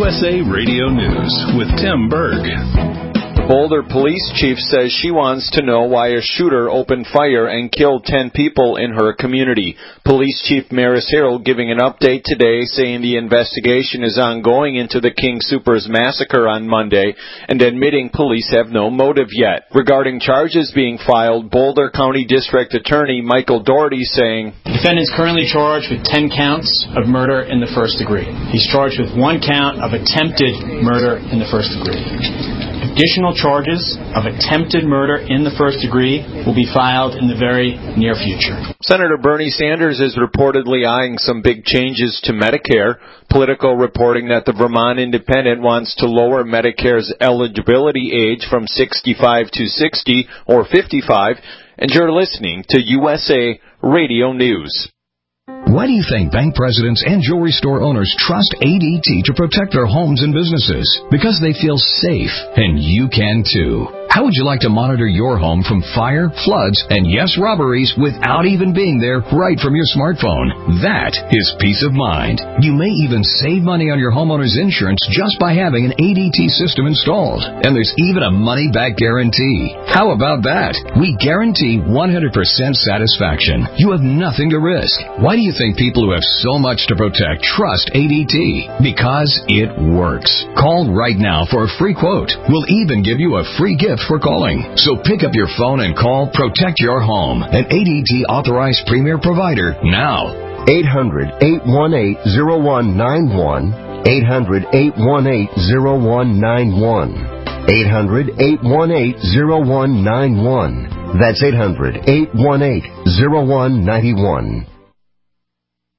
USA Radio News with Tim Berg. Boulder police chief says she wants to know why a shooter opened fire and killed 10 people in her community. Police Chief Maris Harrell giving an update today saying the investigation is ongoing into the King Soopers massacre on Monday and admitting police have no motive yet. Regarding charges being filed, Boulder County District Attorney Michael Doherty saying, The defendant is currently charged with 10 counts of murder in the first degree. He's charged with 1 count of attempted murder in the first degree. Additional charges of attempted murder in the first degree will be filed in the very near future. Senator Bernie Sanders is reportedly eyeing some big changes to Medicare. Politico reporting that the Vermont Independent wants to lower Medicare's eligibility age from 65 to 60 or 55. And you're listening to USA Radio News. Why do you think bank presidents and jewelry store owners trust ADT to protect their homes and businesses? Because they feel safe, and you can too. How would you like to monitor your home from fire, floods, and yes, robberies without even being there right from your smartphone? That is peace of mind. You may even save money on your homeowner's insurance just by having an ADT system installed. And there's even a money-back guarantee. How about that? We guarantee 100% satisfaction. You have nothing to risk. Why do you think people who have so much to protect trust ADT? Because it works. Call right now for a free quote. We'll even give you a free gift for calling. So pick up your phone and call Protect Your Home, an ADT authorized premier provider now. 800-818-0191. 800-818-0191. 800-818-0191. That's 800-818-0191.